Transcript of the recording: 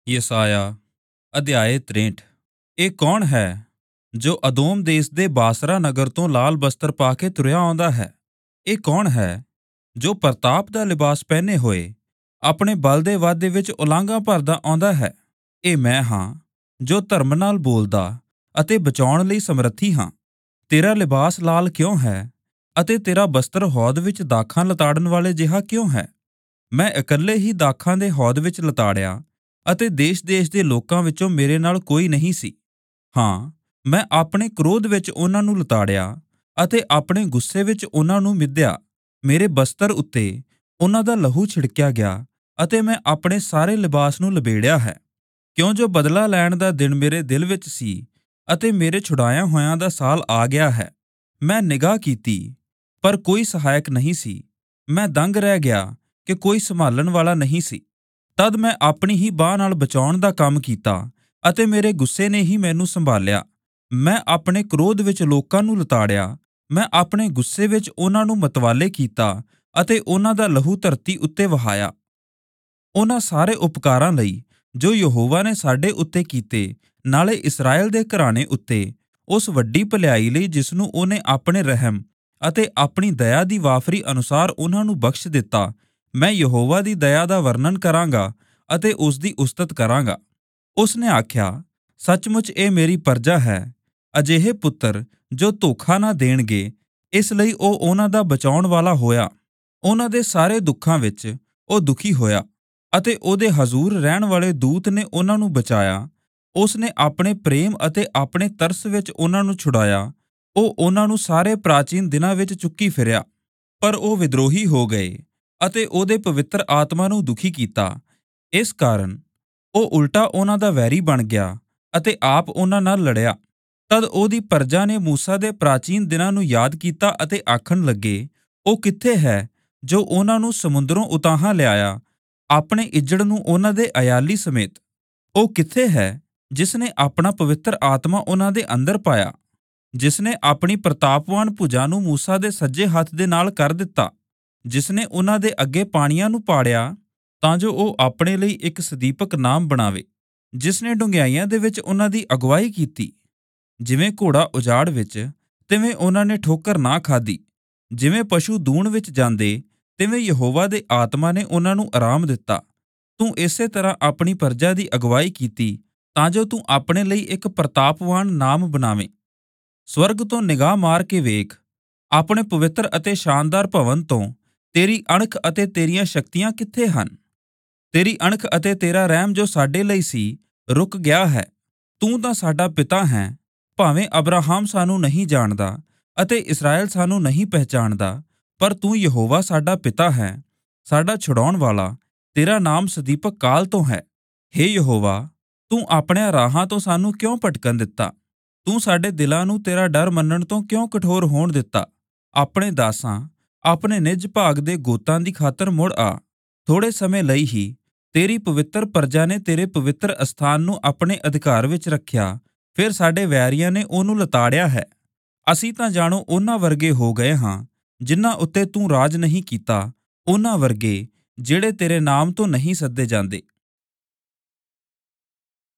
ਯਸਾਇਆ ਅਧਿਆਇ 63। ਇਹ ਕੌਣ ਹੈ ਜੋ ਅਦੋਮ ਦੇਸ ਦੇ ਬਾਸਰਾ ਨਗਰ ਤੋਂ ਲਾਲ ਬਸਤਰ ਪਾ ਕੇ ਤੁਰਿਆ ਆਉਂਦਾ ਹੈ? ਇਹ ਕੌਣ ਹੈ ਜੋ ਪ੍ਰਤਾਪ ਦਾ ਲਿਬਾਸ ਪਹਿਨੇ ਹੋਏ ਆਪਣੇ ਬਲ ਦੇ ਵਾਧੇ ਵਿੱਚ ਉਲਾਂਘਾਂ ਭਰਦਾ ਆਉਂਦਾ ਹੈ? ਇਹ ਮੈਂ ਹਾਂ ਜੋ ਧਰਮ ਨਾਲ ਬੋਲਦਾ ਅਤੇ ਬਚਾਉਣ ਲਈ ਸਮਰੱਥੀ ਹਾਂ। ਤੇਰਾ ਲਿਬਾਸ ਲਾਲ ਕਿਉਂ ਹੈ ਅਤੇ ਤੇਰਾ ਬਸਤਰ ਹੌਦ ਵਿੱਚ ਦਾਖਾਂ ਲਤਾੜਨ ਵਾਲੇ ਜਿਹਾ ਕਿਉਂ ਹੈ? ਮੈਂ ਇਕੱਲੇ ਹੀ ਦਾਖਾਂ ਦੇ ਹੌਦ ਵਿੱਚ ਲਤਾੜਿਆ ਅਤੇ ਦੇਸ਼-ਦੇਸ਼ ਦੇ ਲੋਕਾਂ ਵਿੱਚੋਂ ਮੇਰੇ ਨਾਲ ਕੋਈ ਨਹੀਂ ਸੀ। ਹਾਂ, ਮੈਂ ਆਪਣੇ ਕ੍ਰੋਧ ਵਿੱਚ ਉਹਨਾਂ ਨੂੰ ਲਤਾੜਿਆ ਅਤੇ ਆਪਣੇ ਗੁੱਸੇ ਵਿੱਚ ਉਹਨਾਂ ਨੂੰ ਮਿਧਿਆ। ਮੇਰੇ ਬਸਤਰ ਉੱਤੇ ਉਹਨਾਂ ਦਾ ਲਹੂ ਛਿੜਕਿਆ ਗਿਆ ਅਤੇ ਮੈਂ ਆਪਣੇ ਸਾਰੇ ਲਿਬਾਸ ਨੂੰ ਲਬੇੜਿਆ ਹੈ। ਕਿਉਂ ਜੋ ਬਦਲਾ ਲੈਣ ਦਾ ਦਿਨ ਮੇਰੇ ਦਿਲ ਵਿੱਚ ਸੀ ਅਤੇ ਮੇਰੇ ਛੁਡਾਇਆ ਹੋਇਆਂ ਦਾ ਸਾਲ ਆ ਗਿਆ ਹੈ। ਮੈਂ ਨਿਗਾਹ ਕੀਤੀ, ਪਰ ਕੋਈ ਸਹਾਇਕ ਨਹੀਂ ਸੀ। ਮੈਂ ਦੰਗ ਰਹਿ ਗਿਆ ਕਿ ਕੋਈ ਸੰਭਾਲਣ ਵਾਲਾ ਨਹੀਂ ਸੀ। ਤਦ ਮੈਂ ਆਪਣੀ ਹੀ ਬਾਂਹ ਨਾਲ ਬਚਾਉਣ ਦਾ ਕੰਮ ਕੀਤਾ ਅਤੇ ਮੇਰੇ ਗੁੱਸੇ ਨੇ ਹੀ ਮੈਨੂੰ ਸੰਭਾਲਿਆ। ਮੈਂ ਆਪਣੇ ਕ੍ਰੋਧ ਵਿੱਚ ਲੋਕਾਂ ਨੂੰ ਲਤਾੜਿਆ, ਮੈਂ ਆਪਣੇ ਗੁੱਸੇ ਵਿੱਚ ਉਹਨਾਂ ਨੂੰ ਮਤਵਾਲੇ ਕੀਤਾ ਅਤੇ ਉਹਨਾਂ ਦਾ ਲਹੂ ਧਰਤੀ ਉੱਤੇ ਵਹਾਇਆ। ਉਹਨਾਂ ਸਾਰੇ ਉਪਕਾਰਾਂ ਲਈ ਜੋ ਯਹੋਵਾ ਨੇ ਸਾਡੇ ਉੱਤੇ ਕੀਤੇ, ਨਾਲੇ ਇਸਰਾਏਲ ਦੇ ਘਰਾਣੇ ਉੱਤੇ ਉਸ ਵੱਡੀ ਭਲਾਈ ਲਈ ਜਿਸ ਨੂੰ ਉਹਨੇ ਆਪਣੇ ਰਹਿਮ ਅਤੇ ਆਪਣੀ ਦਇਆ ਦੀ ਵਾਫਰੀ ਅਨੁਸਾਰ ਉਹਨਾਂ ਨੂੰ ਬਖਸ਼ ਦਿੱਤਾ, ਮੈਂ ਯਹੋਵਾ ਦੀ ਦਇਆ ਦਾ ਵਰਣਨ ਕਰਾਂਗਾ ਅਤੇ ਉਸ ਦੀ ਉਸਤਤ ਕਰਾਂਗਾ। ਉਸ ਨੇ ਆਖਿਆ, ਸੱਚਮੁੱਚ ਇਹ ਮੇਰੀ ਪਰਜਾ ਹੈ, ਅਜਿਹੇ ਪੁੱਤਰ ਜੋ ਧੋਖਾ ਨਾ ਦੇਣਗੇ। ਇਸ ਲਈ ਉਹ ਉਹਨਾਂ ਦਾ ਬਚਾਉਣ ਵਾਲਾ ਹੋਇਆ। ਉਹਨਾਂ ਦੇ ਸਾਰੇ ਦੁੱਖਾਂ ਵਿੱਚ ਉਹ ਦੁਖੀ ਹੋਇਆ ਅਤੇ ਉਹਦੇ ਹਜ਼ੂਰ ਰਹਿਣ ਵਾਲੇ ਦੂਤ ਨੇ ਉਹਨਾਂ ਨੂੰ ਬਚਾਇਆ। ਉਸ ਨੇ ਆਪਣੇ ਪ੍ਰੇਮ ਅਤੇ ਆਪਣੇ ਤਰਸ ਵਿੱਚ ਉਹਨਾਂ ਨੂੰ ਛੁਡਾਇਆ। ਉਹ ਉਹਨਾਂ ਨੂੰ ਸਾਰੇ ਪ੍ਰਾਚੀਨ ਦਿਨਾਂ ਵਿੱਚ ਚੁੱਕੀ ਫਿਰਿਆ, ਪਰ ਉਹ ਵਿਦਰੋਹੀ ਹੋ ਗਏ ਅਤੇ ਉਹਦੇ ਪਵਿੱਤਰ ਆਤਮਾ ਨੂੰ ਦੁਖੀ ਕੀਤਾ। ਇਸ ਕਾਰਨ ਉਹ ਉਲਟਾ ਉਹਨਾਂ ਦਾ ਵੈਰੀ ਬਣ ਗਿਆ ਅਤੇ ਆਪ ਉਹਨਾਂ ਨਾਲ ਲੜਿਆ। ਤਦ ਉਹਦੀ ਪਰਜਾ ਨੇ ਮੂਸਾ ਦੇ ਪ੍ਰਾਚੀਨ ਦਿਨਾਂ ਨੂੰ ਯਾਦ ਕੀਤਾ ਅਤੇ ਆਖਣ ਲੱਗੇ, ਉਹ ਕਿੱਥੇ ਹੈ ਜੋ ਉਹਨਾਂ ਨੂੰ ਸਮੁੰਦਰੋਂ ਉਤਾਹਾਂ ਲਿਆਇਆ, ਆਪਣੇ ਇੱਜੜ ਨੂੰ ਉਹਨਾਂ ਦੇ ਅਯਾਲੀ ਸਮੇਤ? ਉਹ ਕਿੱਥੇ ਹੈ ਜਿਸ ਨੇ ਆਪਣਾ ਪਵਿੱਤਰ ਆਤਮਾ ਉਹਨਾਂ ਦੇ ਅੰਦਰ ਪਾਇਆ, ਜਿਸ ਨੇ ਆਪਣੀ ਪ੍ਰਤਾਪਵਾਨ ਭੁਜਾ ਨੂੰ ਮੂਸਾ ਦੇ ਸੱਜੇ ਹੱਥ ਦੇ ਨਾਲ ਕਰ ਦਿੱਤਾ, ਜਿਸ ਨੇ ਉਹਨਾਂ ਦੇ ਅੱਗੇ ਪਾਣੀਆਂ ਨੂੰ ਪਾੜਿਆ ਤਾਂ ਜੋ ਉਹ ਆਪਣੇ ਲਈ ਇੱਕ ਸਦੀਪਕ ਨਾਮ ਬਣਾਵੇ, ਜਿਸ ਨੇ ਡੂੰਘਾਈਆਂ ਦੇ ਵਿੱਚ ਉਹਨਾਂ ਦੀ ਅਗਵਾਈ ਕੀਤੀ। ਜਿਵੇਂ ਘੋੜਾ ਉਜਾੜ ਵਿੱਚ, ਤਿਵੇਂ ਉਹਨਾਂ ਨੇ ਠੋਕਰ ਨਾ ਖਾਧੀ। ਜਿਵੇਂ ਪਸ਼ੂ ਦੂਣ ਵਿੱਚ ਜਾਂਦੇ, ਤਿਵੇਂ ਯਹੋਵਾ ਦੇ ਆਤਮਾ ਨੇ ਉਹਨਾਂ ਨੂੰ ਆਰਾਮ ਦਿੱਤਾ। ਤੂੰ ਇਸੇ ਤਰ੍ਹਾਂ ਆਪਣੀ ਪਰਜਾ ਦੀ ਅਗਵਾਈ ਕੀਤੀ ਤਾਂ ਜੋ ਤੂੰ ਆਪਣੇ ਲਈ ਇੱਕ ਪ੍ਰਤਾਪਵਾਨ ਨਾਮ ਬਣਾਵੇਂ। ਸਵਰਗ ਤੋਂ ਨਿਗਾਹ ਮਾਰ ਕੇ ਵੇਖ, ਆਪਣੇ ਪਵਿੱਤਰ ਅਤੇ ਸ਼ਾਨਦਾਰ ਭਵਨ ਤੋਂ ਤੇਰੀ ਅਣਖ ਅਤੇ ਤੇਰੀਆਂ ਸ਼ਕਤੀਆਂ ਕਿੱਥੇ ਹਨ? ਤੇਰੀ ਅਣਖ ਅਤੇ ਤੇਰਾ ਰਹਿਮ ਜੋ ਸਾਡੇ ਲਈ ਸੀ, ਰੁਕ ਗਿਆ ਹੈ। ਤੂੰ ਤਾਂ ਸਾਡਾ ਪਿਤਾ ਹੈ, ਭਾਵੇਂ ਅਬਰਾਹਮ ਸਾਨੂੰ ਨਹੀਂ ਜਾਣਦਾ ਅਤੇ ਇਸਰਾਏਲ ਸਾਨੂੰ ਨਹੀਂ ਪਹਿਚਾਣਦਾ, ਪਰ ਤੂੰ ਯਹੋਵਾ ਸਾਡਾ ਪਿਤਾ ਹੈ, ਸਾਡਾ ਛੁਡਾਉਣ ਵਾਲਾ। ਤੇਰਾ ਨਾਮ ਸਦੀਪਕ ਕਾਲ ਤੋਂ ਹੈ। ਹੇ ਯਹੋਵਾ, ਤੂੰ ਆਪਣਿਆਂ ਰਾਹਾਂ ਤੋਂ ਸਾਨੂੰ ਕਿਉਂ ਭਟਕਣ ਦਿੱਤਾ? ਤੂੰ ਸਾਡੇ ਦਿਲਾਂ ਨੂੰ ਤੇਰਾ ਡਰ ਮੰਨਣ ਤੋਂ ਕਿਉਂ ਕਠੋਰ ਹੋਣ ਦਿੱਤਾ? ਆਪਣੇ ਦਾਸਾਂ, ਆਪਣੇ ਨਿਜ ਭਾਗ ਦੇ ਗੋਤਾਂ ਦੀ ਖਾਤਰ ਮੁੜ ਆ। ਥੋੜੇ ਸਮੇਂ ਲਈ ਹੀ ਤੇਰੀ ਪਵਿੱਤਰ ਪਰਜਾ ਨੇ ਤੇਰੇ ਪਵਿੱਤਰ ਅਸਥਾਨ ਨੂੰ ਆਪਣੇ ਅਧਿਕਾਰ ਵਿੱਚ ਰੱਖਿਆ, ਫਿਰ ਸਾਡੇ ਵੈਰੀਆਂ ਨੇ ਉਹਨੂੰ ਲਤਾੜਿਆ ਹੈ। ਅਸੀਂ ਤਾਂ ਜਾਣੋ ਉਹਨਾਂ ਵਰਗੇ ਹੋ ਗਏ ਹਾਂ ਜਿਨ੍ਹਾਂ ਉੱਤੇ ਤੂੰ ਰਾਜ ਨਹੀਂ ਕੀਤਾ, ਉਹਨਾਂ ਵਰਗੇ ਜਿਹੜੇ ਤੇਰੇ ਨਾਮ ਤੋਂ ਨਹੀਂ ਸੱਦੇ ਜਾਂਦੇ।